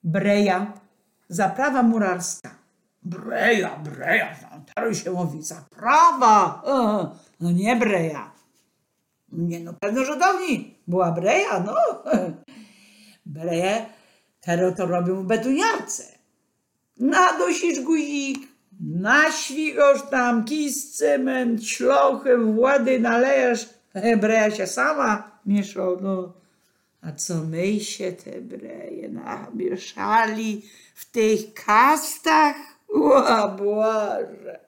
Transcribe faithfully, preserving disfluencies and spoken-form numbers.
Breja, zaprawa murarska. Breja, breja, teraz się mówi zaprawa, o, no nie breja. Nie, no pewno, że dawniej była breja, no. Breję teraz to robią w betoniarce. Nadosisz guzik, naświgosz tam kis, cement, ślochy, włady nalejesz, breja się sama miesza, no. A co my się te breje namieszali w tych kastach? O Boże!